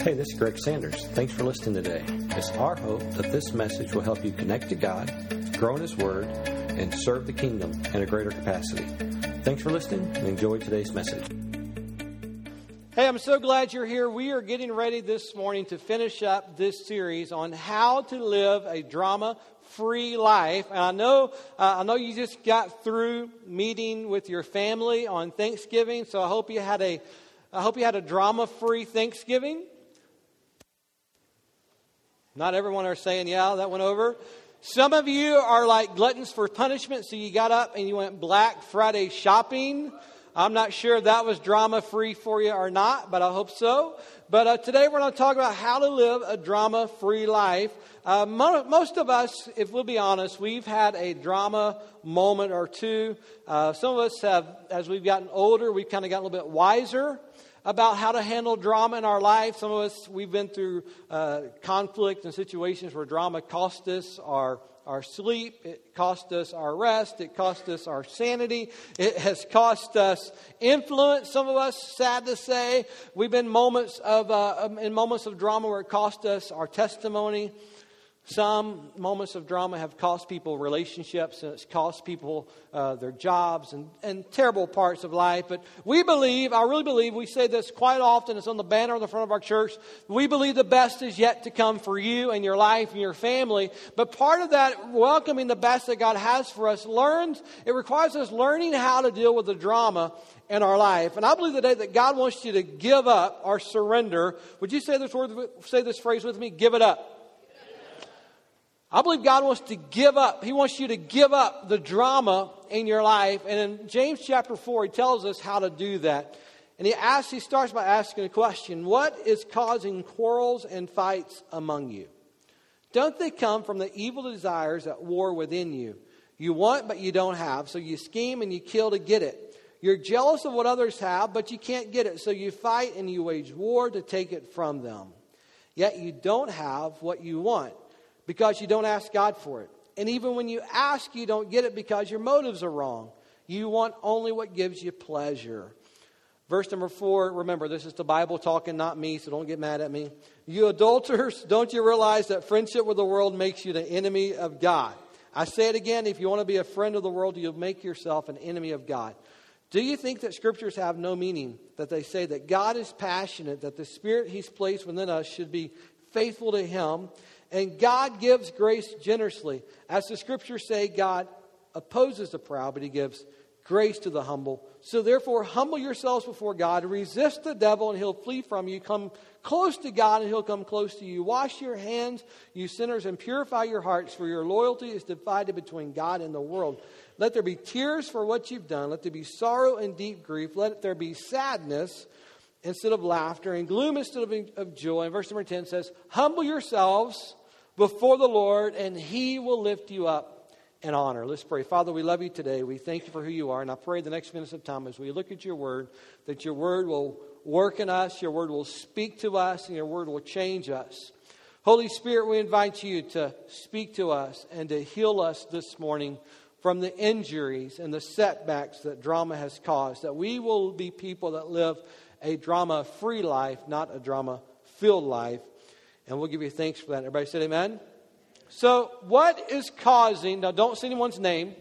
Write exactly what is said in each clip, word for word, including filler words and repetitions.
Hey, this is Greg Sanders. Thanks for listening today. It's our hope that this message will help you connect to God, grow in His Word, and serve the kingdom in a greater capacity. Thanks for listening and enjoy today's message. Hey, I'm so glad you're here. We are getting ready this morning to finish up this series on how to live a drama-free life. And I know, uh, I know you just got through meeting with your family on Thanksgiving, so I hope you had a, I hope you had a drama-free Thanksgiving. Not everyone are saying, yeah, that went over. Some of you are like gluttons for punishment, so you got up and you went Black Friday shopping. I'm not sure if that was drama-free for you or not, but I hope so. But uh, today we're going to talk about how to live a drama-free life. Uh, mo- most of us, if we'll be honest, we've had a drama moment or two. Uh, some of us have, as we've gotten older, we've kind of gotten a little bit wiser about how to handle drama in our life. Some of us, we've been through uh, conflict and situations where drama cost us our, our sleep. It cost us our rest. It cost us our sanity. It has cost us influence. Some of us, sad to say, we've been moments of uh, in moments of drama where it cost us our testimony. Some moments of drama have cost people relationships, and it's cost people uh, their jobs and, and terrible parts of life. But we believe, I really believe, we say this quite often, it's on the banner on the front of our church, we believe the best is yet to come for you and your life and your family. But part of that, welcoming the best that God has for us, learns, it requires us learning how to deal with the drama in our life. And I believe today that God wants you to give up or surrender. Would you say this word, say this phrase with me? Give it up. I believe God wants to give up. He wants you to give up the drama in your life. And in James chapter four, he tells us how to do that. And he asks, he starts by asking a question. What is causing quarrels and fights among you? Don't they come from the evil desires at war within you? You want, but you don't have. So you scheme and you kill to get it. You're jealous of what others have, but you can't get it. So you fight and you wage war to take it from them. Yet you don't have what you want, because you don't ask God for it. And even when you ask, you don't get it because your motives are wrong. You want only what gives you pleasure. Verse number four, remember, this is the Bible talking, not me, so don't get mad at me. You adulterers, don't you realize that friendship with the world makes you the enemy of God? I say it again, if you want to be a friend of the world, you'll make yourself an enemy of God. Do you think that scriptures have no meaning? That they say that God is passionate, that the Spirit He's placed within us should be faithful to Him, and God gives grace generously. As the scriptures say, God opposes the proud, but He gives grace to the humble. So therefore, humble yourselves before God. Resist the devil, and he'll flee from you. Come close to God, and He'll come close to you. Wash your hands, you sinners, and purify your hearts, for your loyalty is divided between God and the world. Let there be tears for what you've done. Let there be sorrow and deep grief. Let there be sadness instead of laughter, and gloom instead of, of joy. And verse number ten says, humble yourselves before the Lord, and He will lift you up in honor. Let's pray. Father, we love You today. We thank You for who You are. And I pray the next minutes of time as we look at Your Word, that Your Word will work in us, Your Word will speak to us, and Your Word will change us. Holy Spirit, we invite You to speak to us and to heal us this morning from the injuries and the setbacks that drama has caused, that we will be people that live a drama-free life, not a drama-filled life. And we'll give You thanks for that. Everybody say amen. So what is causing, now don't say anyone's name,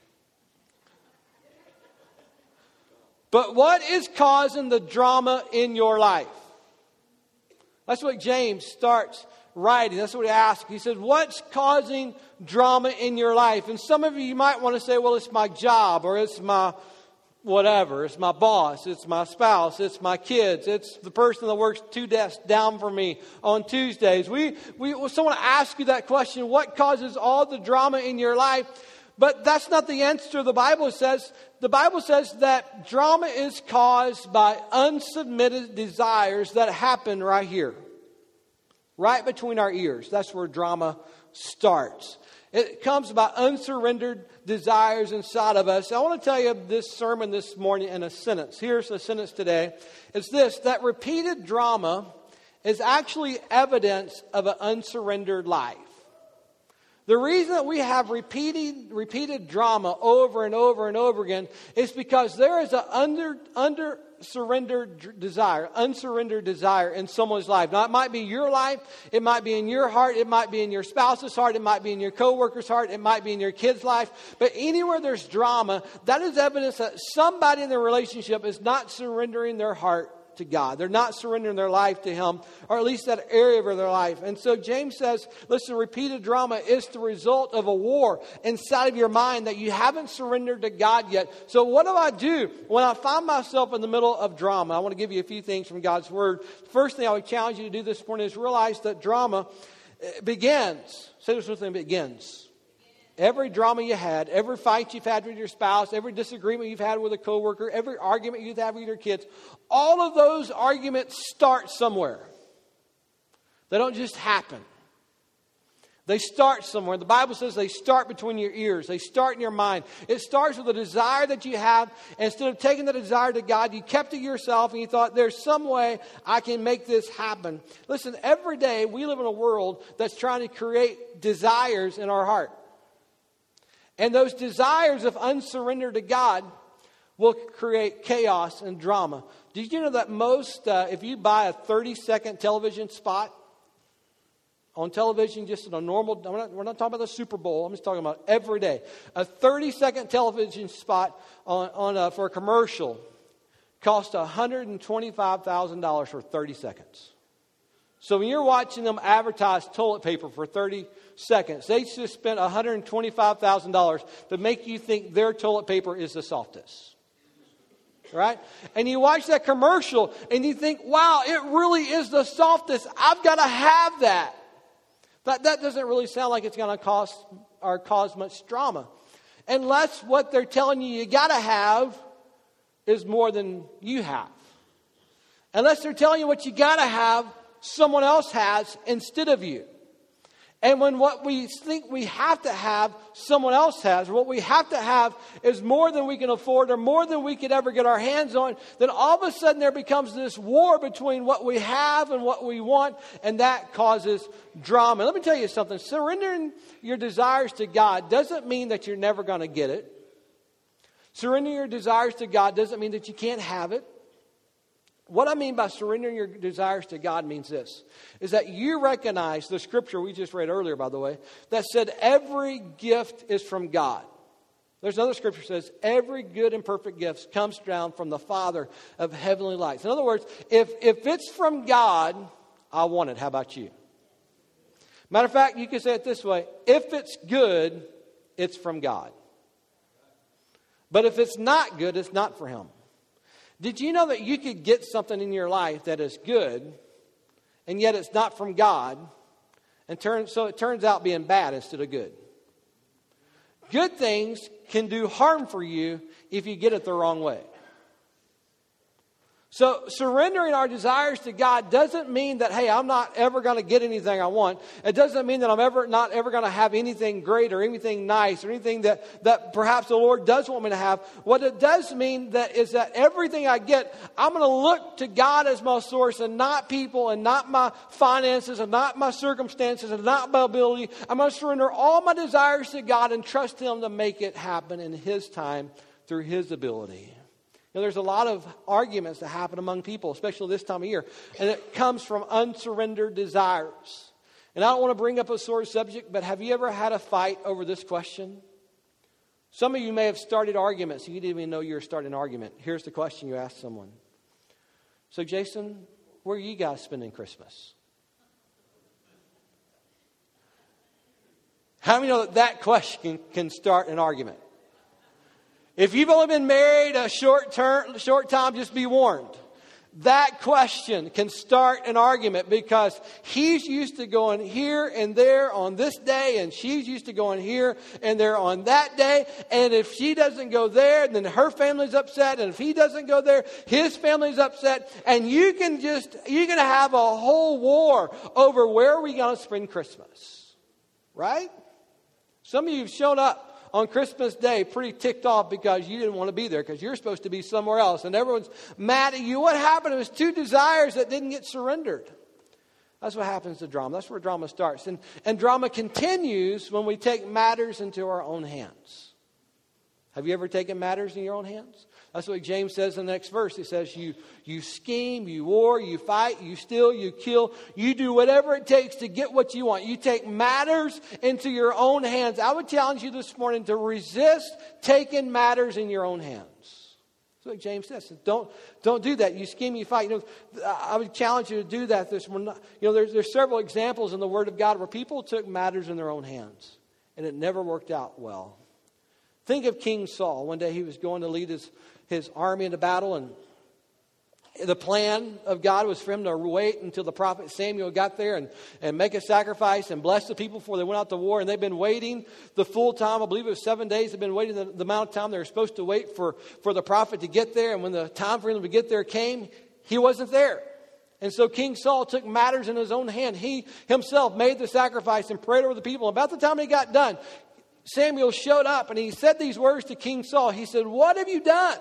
but what is causing the drama in your life? That's what James starts writing. That's what he asks. He says, what's causing drama in your life? And some of you, you might want to say, well, it's my job, or it's my whatever. It's my boss. It's my spouse. It's my kids. It's the person that works two desks down from me on Tuesdays. We, we, someone asks you that question, what causes all the drama in your life? But that's not the answer the Bible says. The Bible says that drama is caused by unsubmitted desires that happen right here. Right between our ears. That's where drama starts. It comes by unsurrendered desires inside of us. I want to tell you this sermon this morning in a sentence. Here's a sentence today. It's this, that repeated drama is actually evidence of an unsurrendered life. The reason that we have repeated, repeated drama over and over and over again is because there is an under, under, unsurrendered desire, unsurrendered desire in someone's life. Now, it might be your life. It might be in your heart. It might be in your spouse's heart. It might be in your coworker's heart. It might be in your kid's life. But anywhere there's drama, that is evidence that somebody in the relationship is not surrendering their heart to God. They're not surrendering their life to Him, or at least that area of their life. And so James says, listen, repeated drama is the result of a war inside of your mind that you haven't surrendered to God yet. So what do I do when I find myself in the middle of drama? I want to give you a few things from God's Word. First thing I would challenge you to do this morning is realize that drama begins. Say this with me, begins. Every drama you had, every fight you've had with your spouse, every disagreement you've had with a coworker, every argument you've had with your kids, all of those arguments start somewhere. They don't just happen. They start somewhere. The Bible says they start between your ears. They start in your mind. It starts with a desire that you have. And instead of taking the desire to God, you kept it yourself and you thought, there's some way I can make this happen. Listen, every day we live in a world that's trying to create desires in our heart. And those desires, if unsurrendered to God, will create chaos and drama. Did you know that most, uh, if you buy a thirty-second television spot on television, just in a normal, we're not, we're not talking about the Super Bowl, I'm just talking about every day. A thirty-second television spot on, on a, for a commercial costs one hundred twenty-five thousand dollars for thirty seconds. So when you're watching them advertise toilet paper for thirty seconds, they just spent one hundred twenty-five thousand dollars to make you think their toilet paper is the softest. Right? And you watch that commercial and you think, wow, it really is the softest. I've got to have that. That, that doesn't really sound like it's going to cost or cause much drama. Unless what they're telling you you got to have is more than you have. Unless they're telling you what you got to have, someone else has instead of you. And when what we think we have to have, someone else has, or what we have to have is more than we can afford or more than we could ever get our hands on, then all of a sudden there becomes this war between what we have and what we want, and that causes drama. Let me tell you something. Surrendering your desires to God doesn't mean that you're never going to get it. Surrendering your desires to God doesn't mean that you can't have it. What I mean by surrendering your desires to God means this, is that you recognize the scripture we just read earlier, by the way, that said every gift is from God. There's another scripture that says every good and perfect gift comes down from the Father of heavenly lights. In other words, if, if it's from God, I want it. How about you? Matter of fact, you can say it this way. If it's good, it's from God. But if it's not good, it's not for Him. Did you know that you could get something in your life that is good, and yet it's not from God, and turn, so it turns out being bad instead of good? Good things can do harm for you if you get it the wrong way. So surrendering our desires to God doesn't mean that, hey, I'm not ever going to get anything I want. It doesn't mean that I'm ever not ever going to have anything great or anything nice or anything that, that perhaps the Lord does want me to have. What it does mean that is that everything I get, I'm going to look to God as my source and not people and not my finances and not my circumstances and not my ability. I'm going to surrender all my desires to God and trust Him to make it happen in His time through His ability. You know, there's a lot of arguments that happen among people, especially this time of year. And it comes from unsurrendered desires. And I don't want to bring up a sore subject, but have you ever had a fight over this question? Some of you may have started arguments. You didn't even know you were starting an argument. Here's the question you asked someone. So, Jason, where are you guys spending Christmas? How many know that that question can start an argument? If you've only been married a short term, short time, just be warned. That question can start an argument because he's used to going here and there on this day, and she's used to going here and there on that day. And if she doesn't go there, then her family's upset. And if he doesn't go there, his family's upset. And you can just, you're going to have a whole war over where are we going to spend Christmas. Right? Some of you have shown up on Christmas Day pretty ticked off because you didn't want to be there because you're supposed to be somewhere else. And everyone's mad at you. What happened? It was two desires that didn't get surrendered. That's what happens to drama. That's where drama starts. And, and drama continues when we take matters into our own hands. Have you ever taken matters in your own hands? That's what James says in the next verse. He says, you, you scheme, you war, you fight, you steal, you kill. You do whatever it takes to get what you want. You take matters into your own hands. I would challenge you this morning to resist taking matters in your own hands. That's what James says. Don't, don't do that. You scheme, you fight. You know, I would challenge you to do that this morning. You know, there's, there's several examples in the Word of God where people took matters in their own hands, and it never worked out well. Think of King Saul. One day he was going to lead his, his army into battle, and the plan of God was for him to wait until the prophet Samuel got there and, and make a sacrifice and bless the people before they went out to war. And they've been waiting the full time. I believe it was seven days. They've been waiting the, the amount of time they were supposed to wait for, for the prophet to get there. And when the time for him to get there came, he wasn't there. And so King Saul took matters in his own hand. He himself made the sacrifice and prayed over the people. About the time he got done, Samuel showed up and he said these words to King Saul. He said, "What have you done?"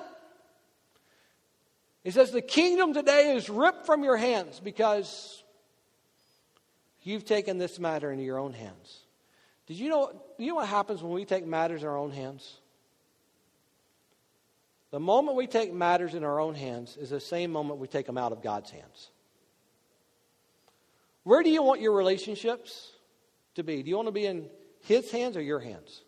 He says, "The kingdom today is ripped from your hands because you've taken this matter into your own hands." Did you know, you know what happens when we take matters in our own hands? The moment we take matters in our own hands is the same moment we take them out of God's hands. Where do you want your relationships to be? Do you want to be in His hands or your hands?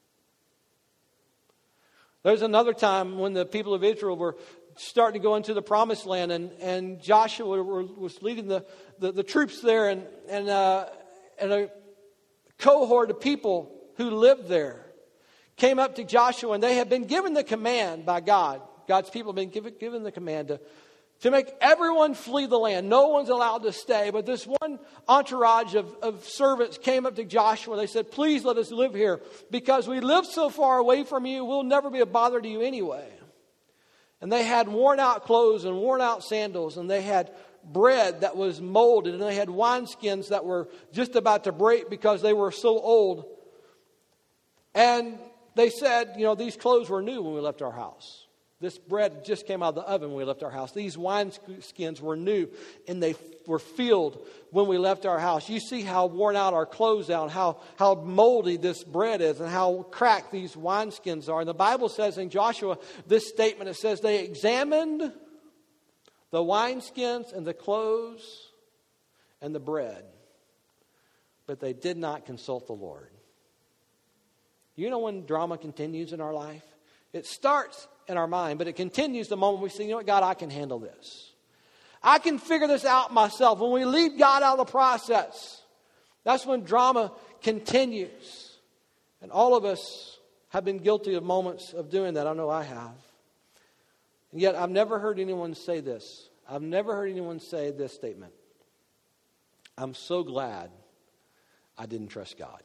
There's another time when the people of Israel were starting to go into the promised land, and, and Joshua were, was leading the, the, the troops there, and, and, uh, and a cohort of people who lived there came up to Joshua, and they had been given the command by God. God's people have been given, given the command to To make everyone flee the land. No one's allowed to stay. But this one entourage of, of servants came up to Joshua. They said, "Please let us live here. Because we live so far away from you, we'll never be a bother to you anyway." And they had worn out clothes and worn out sandals. And they had bread that was molded. And they had wineskins that were just about to break because they were so old. And they said, you know, these clothes were new when we left our house. This bread just came out of the oven when we left our house. These wineskins were new, and they were filled when we left our house. You see how worn out our clothes are, and how, how moldy this bread is, and how cracked these wineskins are. And the Bible says in Joshua, this statement, it says, they examined the wineskins and the clothes and the bread, but they did not consult the Lord. You know when drama continues in our life? It starts in our mind, but it continues the moment we say, you know what, God, I can handle this. I can figure this out myself. When we leave God out of the process, that's when drama continues. And all of us have been guilty of moments of doing that. I know I have. And yet I've never heard anyone say this. I've never heard anyone say this statement: "I'm so glad I didn't trust God."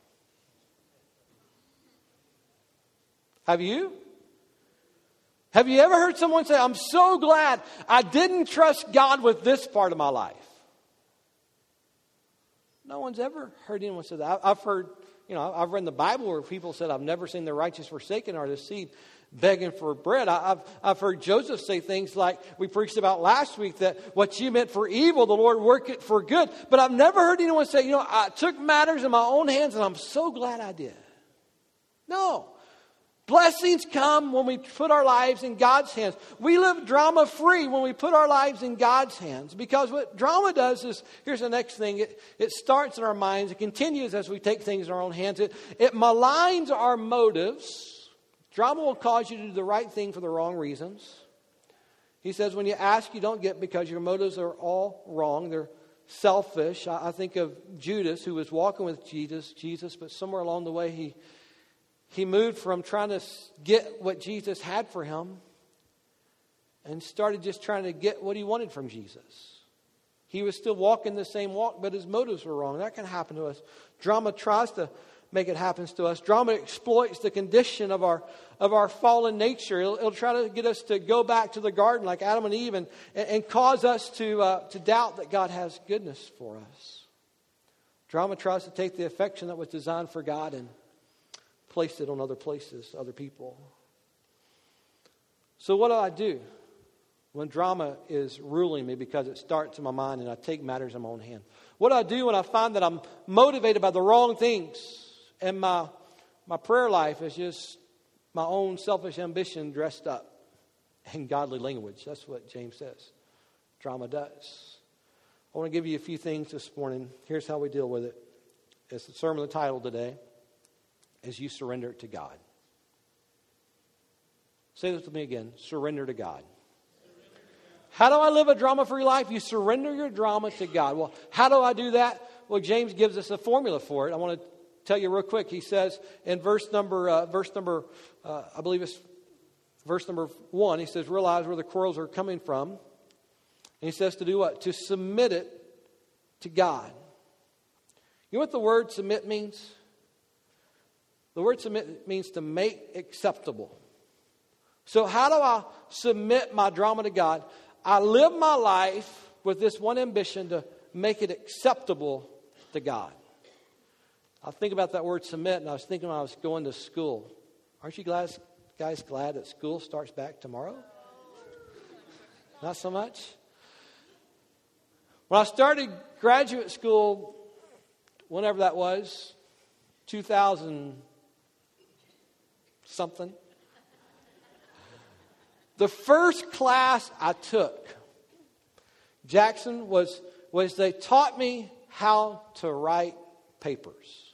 Have you? Have you ever heard someone say, "I'm so glad I didn't trust God with this part of my life"? No one's ever heard anyone say that. I've heard, you know, I've read in the Bible where people said, "I've never seen the righteous forsaken or the seed begging for bread." I've, I've heard Joseph say things like we preached about last week, that what you meant for evil, the Lord worked it for good. But I've never heard anyone say, you know, I took matters in my own hands and I'm so glad I did. No. Blessings come when we put our lives in God's hands. We live drama-free when we put our lives in God's hands. Because what drama does is, here's the next thing, it, it starts in our minds. It continues as we take things in our own hands. It, it maligns our motives. Drama will cause you to do the right thing for the wrong reasons. He says when you ask, you don't get because your motives are all wrong. They're selfish. I, I think of Judas, who was walking with Jesus, Jesus, but somewhere along the way he... He moved from trying to get what Jesus had for him and started just trying to get what he wanted from Jesus. He was still walking the same walk, but his motives were wrong. That can happen to us. Drama tries to make it happen to us. Drama exploits the condition of our of our fallen nature. It'll, it'll try to get us to go back to the garden like Adam and Eve and, and cause us to, uh, to doubt that God has goodness for us. Drama tries to take the affection that was designed for God and place it on other places, other people. So what do I do when drama is ruling me because it starts in my mind and I take matters in my own hand? What do I do when I find that I'm motivated by the wrong things and my my prayer life is just my own selfish ambition dressed up? and godly language. That's what James says drama does. I want to give you a few things this morning. Here's how we deal with it. It's the sermon title today is You Surrender It to God. Say this with me again. Surrender to God. How do I live a drama-free life? You surrender your drama to God. Well, how do I do that? Well, James gives us a formula for it. I want to tell you real quick. He says in verse number, uh, verse number, uh, I believe it's verse number one. He says, realize where the quarrels are coming from. And he says to do what? To submit it to God. You know what the word submit means? The word submit means to make acceptable. So how do I submit my drama to God? I live my life with this one ambition to make it acceptable to God. I think about that word submit, and I was thinking when I was going to school. Aren't you guys, guys glad that school starts back tomorrow? Not so much? When I started graduate school, whenever that was, two thousand something, the first class I took, Jackson, was, was they taught me how to write papers.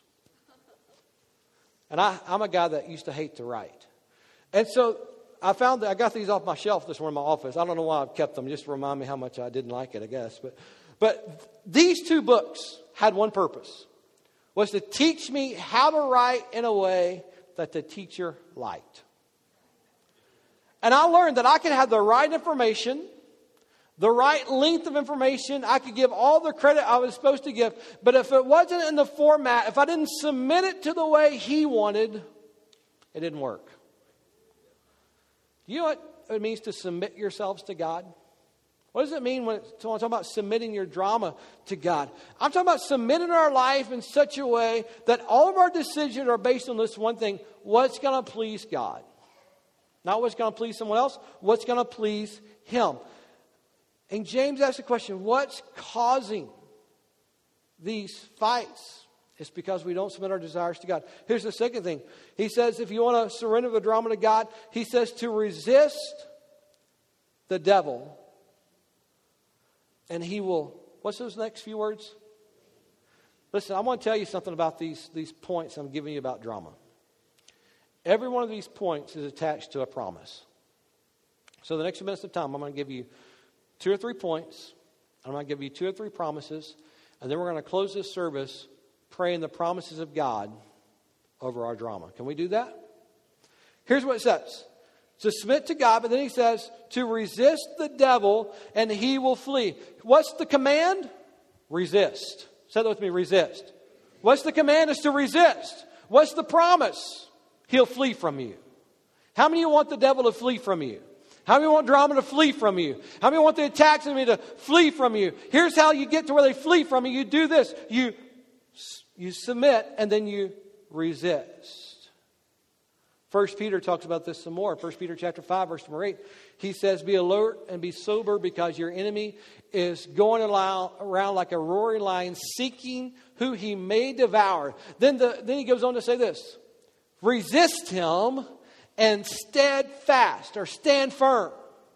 And I, I'm a guy that used to hate to write. And so I found that I got these off my shelf this morning in my office. I don't know why I've kept them, just to remind me how much I didn't like it, I guess. But, but these two books had one purpose, was to teach me how to write in a way that the teacher liked. And I learned that I could have the right information, the right length of information. I could give all the credit I was supposed to give. But if it wasn't in the format, if I didn't submit it to the way he wanted, it didn't work. Do you know what it means to submit yourselves to God? What does it mean when it's talking about submitting your drama to God? I'm talking about submitting our life in such a way that all of our decisions are based on this one thing: what's going to please God. Not what's going to please someone else, what's going to please Him. And James asks the question, what's causing these fights? It's because we don't submit our desires to God. Here's the second thing. He says if you want to surrender the drama to God, he says to resist the devil. And he will, what's those next few words? Listen, I want to tell you something about these, these points I'm giving you about drama. Every one of these points is attached to a promise. So the next few minutes of time, I'm going to give you two or three points. I'm going to give you two or three promises. And then we're going to close this service praying the promises of God over our drama. Can we do that? Here's what it says. To submit to God, but then he says to resist the devil and he will flee. What's the command? Resist. Say that with me, resist. What's the command? Is to resist. What's the promise? He'll flee from you. How many of you want the devil to flee from you? How many want drama to flee from you? How many want the attacks of me to flee from you? Here's how you get to where they flee from you. You do this. You, you submit and then you resist. First Peter talks about this some more. First Peter chapter five, verse number eight. He says, be alert and be sober because your enemy is going around like a roaring lion seeking who he may devour. Then, the, then he goes on to say this. Resist him and steadfast or stand firm.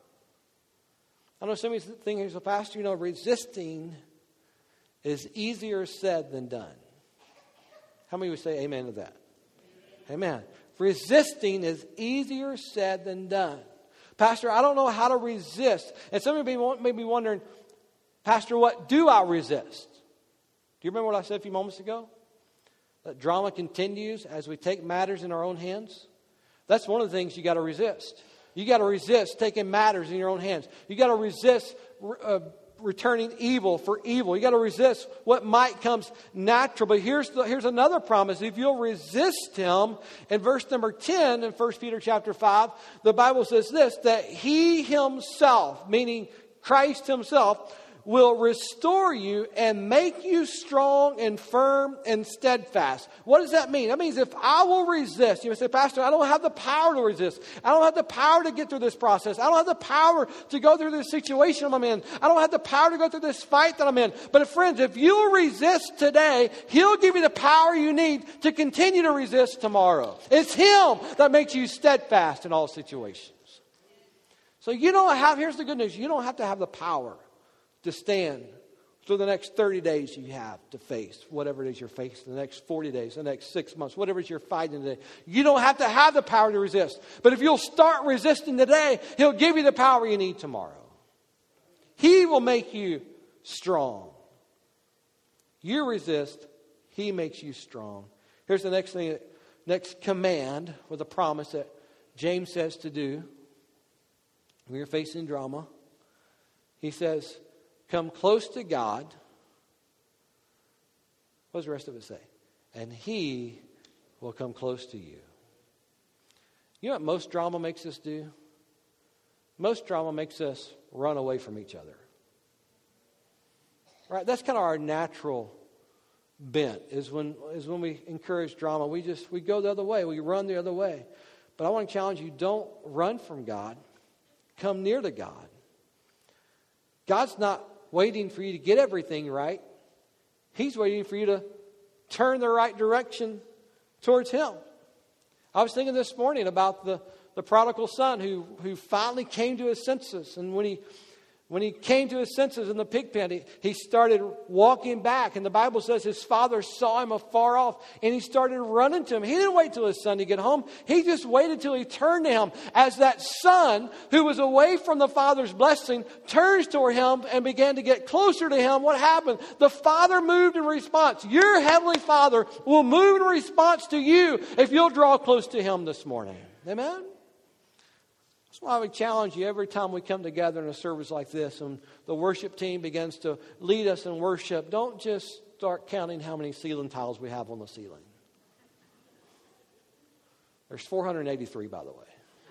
I know some of you think as a pastor, you know, resisting is easier said than done. How many would say amen to that? Amen. Resisting is easier said than done. Pastor, I don't know how to resist. And some of you may be wondering, Pastor, what do I resist? Do you remember what I said a few moments ago? That drama continues as we take matters in our own hands. That's one of the things you got to resist. You got to resist taking matters in your own hands. You got to resist uh, returning evil for evil. You got to resist what might comes natural. But here's the, here's another promise. If you'll resist him, in verse number ten in First Peter chapter five, the Bible says this, that he himself, meaning Christ himself, will restore you and make you strong and firm and steadfast. What does that mean? That means if I will resist, you may say, Pastor, I don't have the power to resist. I don't have the power to get through this process. I don't have the power to go through this situation I'm in. I don't have the power to go through this fight that I'm in. But friends, if you resist today, he'll give you the power you need to continue to resist tomorrow. It's him that makes you steadfast in all situations. So you don't have, here's the good news, you don't have to have the power to stand through the next thirty days you have to face whatever it is you're facing, the next forty days, the next six months, whatever it is you're fighting today. You don't have to have the power to resist. But if you'll start resisting today, He'll give you the power you need tomorrow. He will make you strong. You resist, He makes you strong. Here's the next thing, next command with a promise that James says to do when you're facing drama. He says, come close to God. What does the rest of it say? And He will come close to you. You know what most drama makes us do? Most drama makes us run away from each other. Right? That's kind of our natural bent, is when is when we encourage drama. We just, we go the other way. We run the other way. But I want to challenge you, don't run from God. Come near to God. God's not waiting for you to get everything right. He's waiting for you to turn the right direction towards Him. I was thinking this morning about the, the prodigal son who, who finally came to his senses. And when he when he came to his senses in the pig pen, he, he started walking back. And the Bible says his father saw him afar off and he started running to him. He didn't wait till his son to get home. He just waited till he turned to him. As that son who was away from the father's blessing turns toward him and began to get closer to him, what happened? The father moved in response. Your heavenly Father will move in response to you if you'll draw close to Him this morning. Amen? That's why we challenge you every time we come together in a service like this and the worship team begins to lead us in worship. Don't just start counting how many ceiling tiles we have on the ceiling. There's four hundred eighty-three, by the way.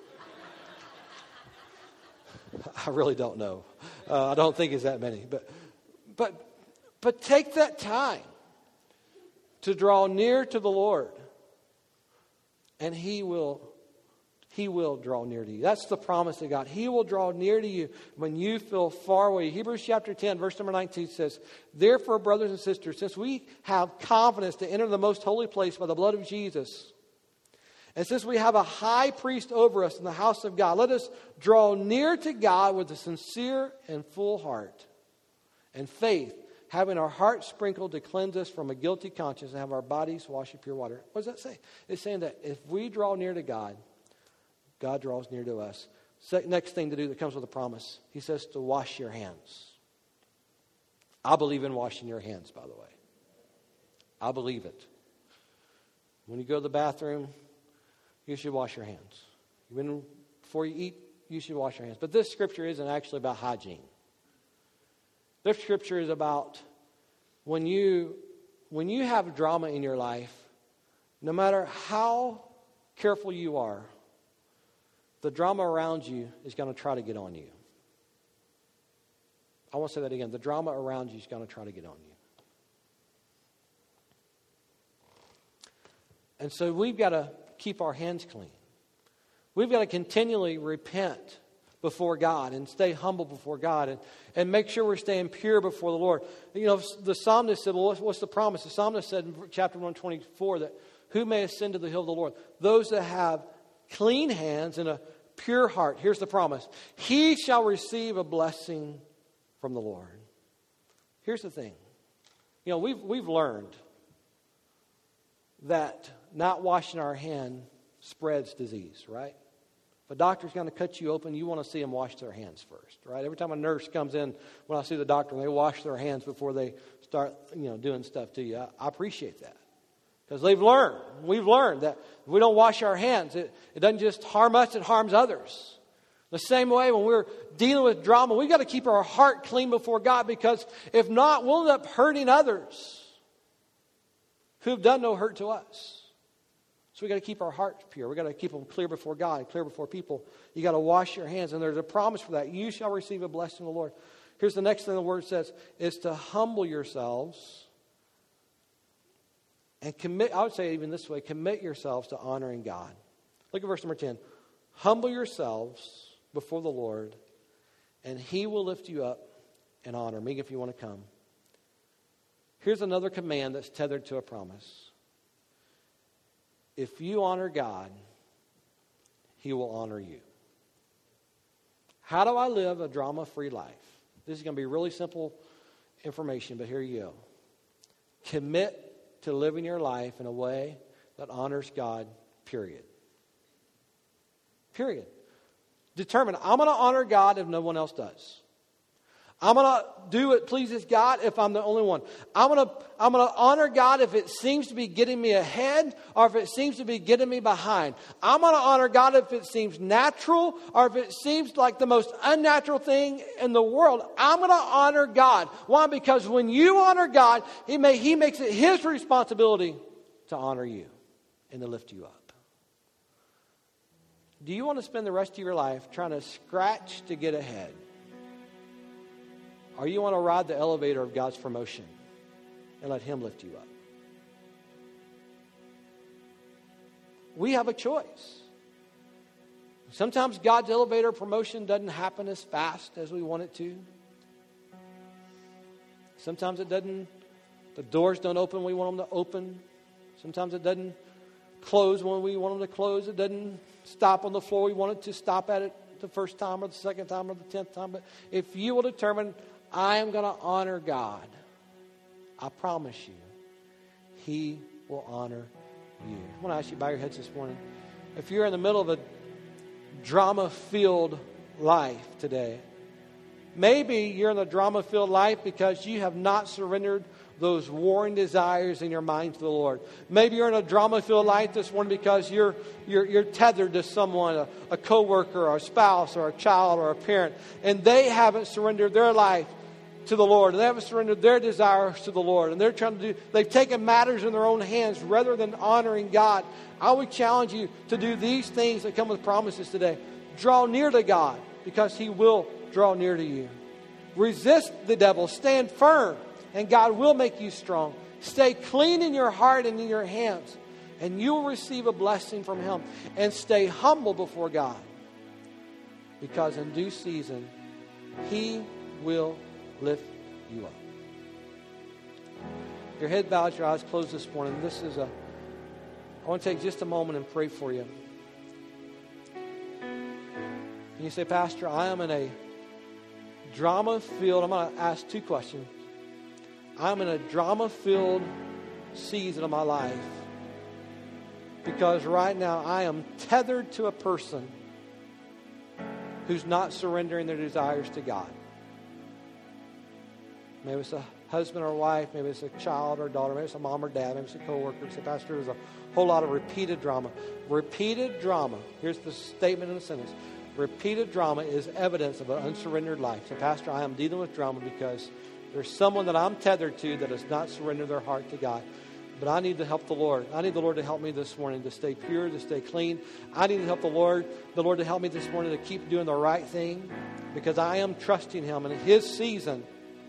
I really don't know. Uh, I don't think it's that many. But, but, but take that time to draw near to the Lord, and He will He will draw near to you. That's the promise of God. He will draw near to you when you feel far away. Hebrews chapter ten, verse number nineteen says, therefore, brothers and sisters, since we have confidence to enter the most holy place by the blood of Jesus, and since we have a high priest over us in the house of God, let us draw near to God with a sincere and full heart and faith, having our hearts sprinkled to cleanse us from a guilty conscience and have our bodies washed in pure water. What does that say? It's saying that if we draw near to God, God draws near to us. Next thing to do that comes with a promise. He says to wash your hands. I believe in washing your hands, by the way. I believe it. When you go to the bathroom, you should wash your hands. Even before you eat, you should wash your hands. But this scripture isn't actually about hygiene. This scripture is about when you, when you have drama in your life, no matter how careful you are, the drama around you is going to try to get on you. I want to say that again. The drama around you is going to try to get on you. And so we've got to keep our hands clean. We've got to continually repent before God and stay humble before God and, and make sure we're staying pure before the Lord. You know, the psalmist said, well, what's, what's the promise? The psalmist said in chapter one twenty-four that who may ascend to the hill of the Lord? Those that have clean hands and a pure heart. Here's the promise. He shall receive a blessing from the Lord. Here's the thing. You know, we've we've learned that not washing our hand spreads disease, right? If a doctor's going to cut you open, you want to see them wash their hands first, right? Every time a nurse comes in, when I see the doctor, they wash their hands before they start, you know, doing stuff to you. I, I appreciate that. Because they've learned, we've learned that if we don't wash our hands, it, it doesn't just harm us, it harms others. The same way when we're dealing with drama, we've got to keep our heart clean before God, because if not, we'll end up hurting others who have done no hurt to us. So we've got to keep our hearts pure. We've got to keep them clear before God, clear before people. You've got to wash your hands, and there's a promise for that. You shall receive a blessing of the Lord. Here's the next thing the word says, is to humble yourselves. And commit, I would say even this way, commit yourselves to honoring God. Look at verse number ten. Humble yourselves before the Lord, and He will lift you up and honor. Megan, if you want to come. Here's another command that's tethered to a promise. If you honor God, He will honor you. How do I live a drama-free life? This is going to be really simple information, but here you go. Commit to living your life in a way that honors God, period. Period. Determine, I'm going to honor God if no one else does. I'm going to do what pleases God if I'm the only one. I'm going to I'm going to honor God if it seems to be getting me ahead or if it seems to be getting me behind. I'm going to honor God if it seems natural or if it seems like the most unnatural thing in the world. I'm going to honor God. Why? Because when you honor God, He may He makes it His responsibility to honor you and to lift you up. Do you want to spend the rest of your life trying to scratch to get ahead? Or you want to ride the elevator of God's promotion and let Him lift you up? We have a choice. Sometimes God's elevator promotion doesn't happen as fast as we want it to. Sometimes it doesn't, the doors don't open when we want them to open. Sometimes it doesn't close when we want them to close. It doesn't stop on the floor we want it to stop at it the first time or the second time or the tenth time. But if you will determine, I am going to honor God, I promise you, He will honor you. I want to ask you to bow your heads this morning. If you're in the middle of a drama-filled life today, maybe you're in a drama-filled life because you have not surrendered those warring desires in your mind to the Lord. Maybe you're in a drama-filled life this morning because you're you're, you're tethered to someone, a, a coworker or a spouse or a child or a parent, and they haven't surrendered their life to the Lord. And they haven't surrendered their desires to the Lord. And they're trying to do, they've taken matters in their own hands rather than honoring God. I would challenge you to do these things that come with promises today. Draw near to God because He will draw near to you. Resist the devil. Stand firm. And God will make you strong. Stay clean in your heart and in your hands. And you will receive a blessing from Him. And stay humble before God. Because in due season, He will lift you up. Your head bowed, your eyes closed this morning. This is a, I want to take just a moment and pray for you. And you say, Pastor, I am in a drama-filled, I'm going to ask two questions. I'm in a drama-filled season of my life because right now I am tethered to a person who's not surrendering their desires to God. Maybe it's a husband or wife, maybe it's a child or daughter, maybe it's a mom or dad, maybe it's a coworker. Say, Pastor, there's a whole lot of repeated drama. Repeated drama, here's the statement in a sentence. Repeated drama is evidence of an unsurrendered life. So, Pastor, I am dealing with drama because there's someone that I'm tethered to that has not surrendered their heart to God. But I need to help the Lord. I need the Lord to help me this morning to stay pure, to stay clean. I need to help the Lord, the Lord to help me this morning to keep doing the right thing because I am trusting Him in His season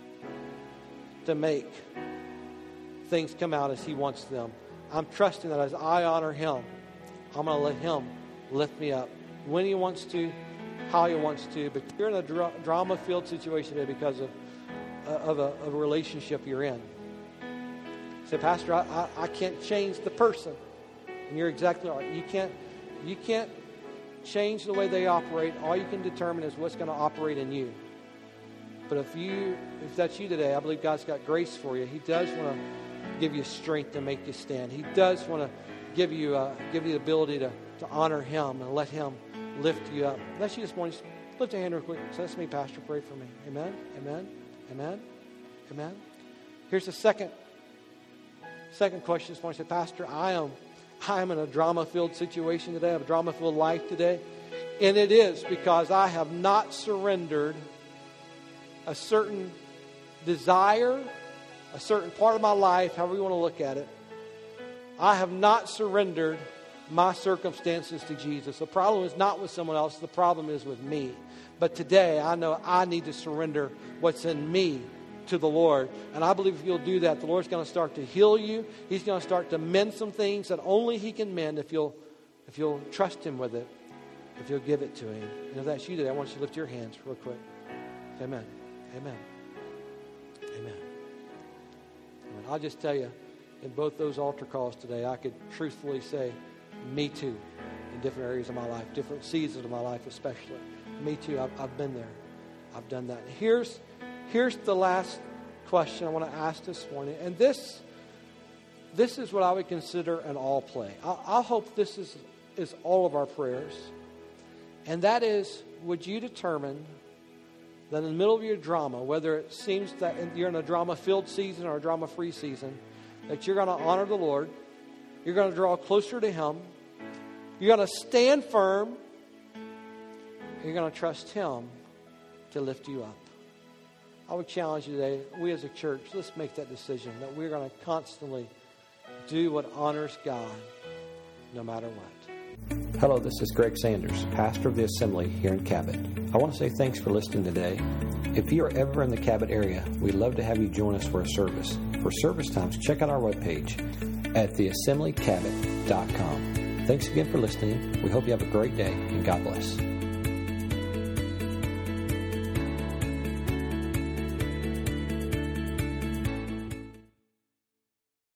to make things come out as He wants them. I'm trusting that as I honor Him, I'm going to let Him lift me up when He wants to, how He wants to. But you're in a dra- drama-filled situation today because of, uh, of, a, of a relationship you're in. Say, Pastor, I, I, I can't change the person. And you're exactly right. You can't, you can't change the way they operate. All you can determine is what's going to operate in you. But if you, if that's you today, I believe God's got grace for you. He does want to give you strength to make you stand. He does want to give you, uh, give you the ability to, to honor Him and let Him lift you up. That's you this morning. Just lift your hand real quick. Say, that's me, Pastor. Pray for me. Amen. Amen. Amen. Amen. Here's the second, second question this morning. Say, Pastor, I am, I am in a drama-filled situation today. I have a drama-filled life today, and it is because I have not surrendered a certain desire, a certain part of my life, however you want to look at it. I have not surrendered my circumstances to Jesus. The problem is not with someone else. The problem is with me. But today, I know I need to surrender what's in me to the Lord. And I believe if you'll do that, the Lord's going to start to heal you. He's going to start to mend some things that only He can mend if you'll, if you'll trust Him with it, if you'll give it to Him. And if that's you today, I want you to lift your hands real quick. Amen. Amen. Amen. Amen. I'll just tell you, in both those altar calls today, I could truthfully say, me too, in different areas of my life, different seasons of my life especially. Me too. I've, I've been there. I've done that. Here's, here's the last question I want to ask this morning. And this, this is what I would consider an all play. I, I hope this is, is all of our prayers. And that is, would you determine that in the middle of your drama, whether it seems that you're in a drama-filled season or a drama-free season, that you're going to honor the Lord, you're going to draw closer to Him, you're going to stand firm, you're going to trust Him to lift you up. I would challenge you today, we as a church, let's make that decision that we're going to constantly do what honors God no matter what. Hello, this is Greg Sanders, pastor of the Assembly here in Cabot. I want to say thanks for listening today. If you are ever in the Cabot area, we'd love to have you join us for a service. For service times, check out our webpage at the assembly cabot dot com. Thanks again for listening. We hope you have a great day, and God bless.